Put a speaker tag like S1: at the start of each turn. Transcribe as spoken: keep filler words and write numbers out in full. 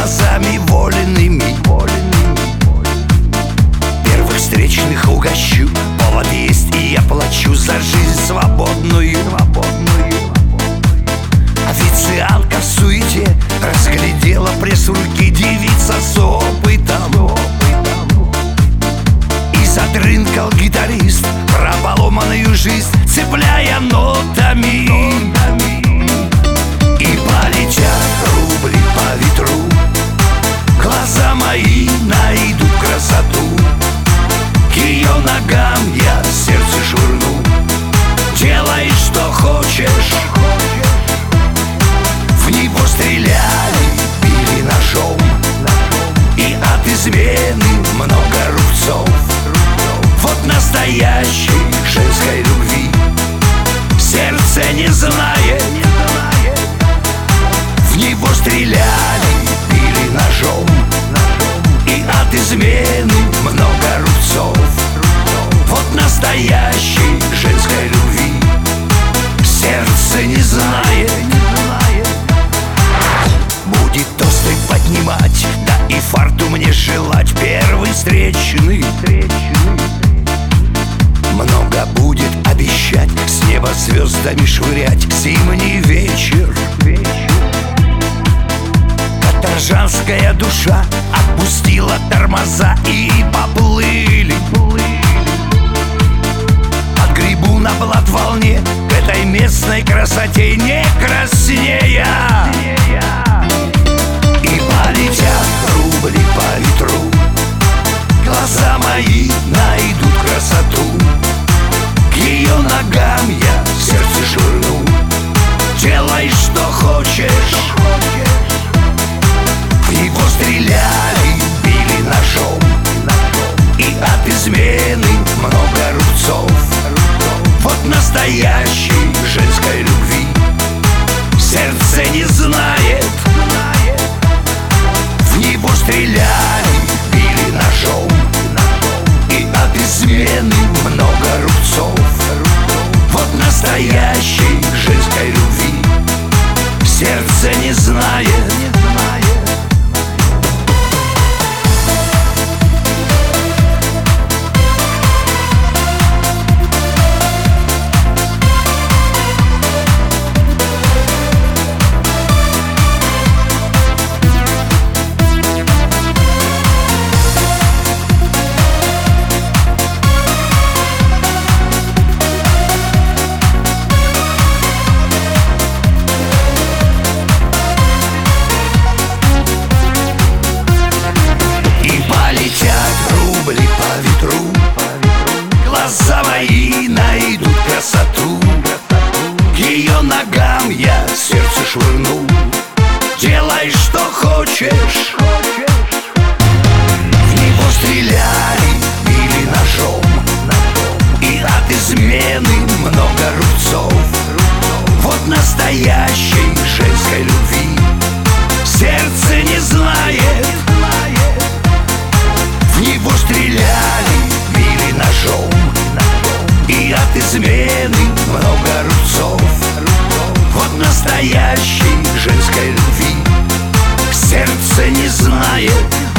S1: глазами воленными. Первых встречных угощу, повод есть, и я плачу за жизнь свободную. Официантка в суете разглядела пресс-руки, девица с опытом. И задрынкал гитарист про поломанную жизнь, цепляя нотами. И полетят рубли по ветру, глаза мои найдут красоту. К ее ногам я сердце швырну. Делай, что хочешь. В него стреляли, били ножом, и от измены много рубцов. Вот настоящей женской любви сердце не знает. В него стреляли, били ножом, и от измены много рубцов. Вот настоящей женской любви сердце не знает. Будет тосты поднимать, да и фарту мне желать. Первый встречный много будет обещать, с неба звездами швырять. Зимний вечер, каторжанская душа отпустила тормоза, и поплыли. Отгребу на блат волне к этой местной красоте, не краснея. И полетят рубли по ветру, глаза мои найдут красоту. К ее ногам я сердце швырну. Делай, что хочешь. В него стреляли, били ножом, и от измены много рубцов. Вот настоящей женской любви сердце не знает. В него стреляли, били ножом, и от измены много рубцов. Вот настоящей женской любви сердце не знает. Глаза мои найдут красоту. К ее ногам я сердце швырну. Делай, что хочешь. В него стреляли, били ножом, и от измены много рубцов. Вот настоящей женской любви сердце не знает. В него стреляли, били ножом, и от измены много рубцов. Вот настоящей женской любви сердце не знает.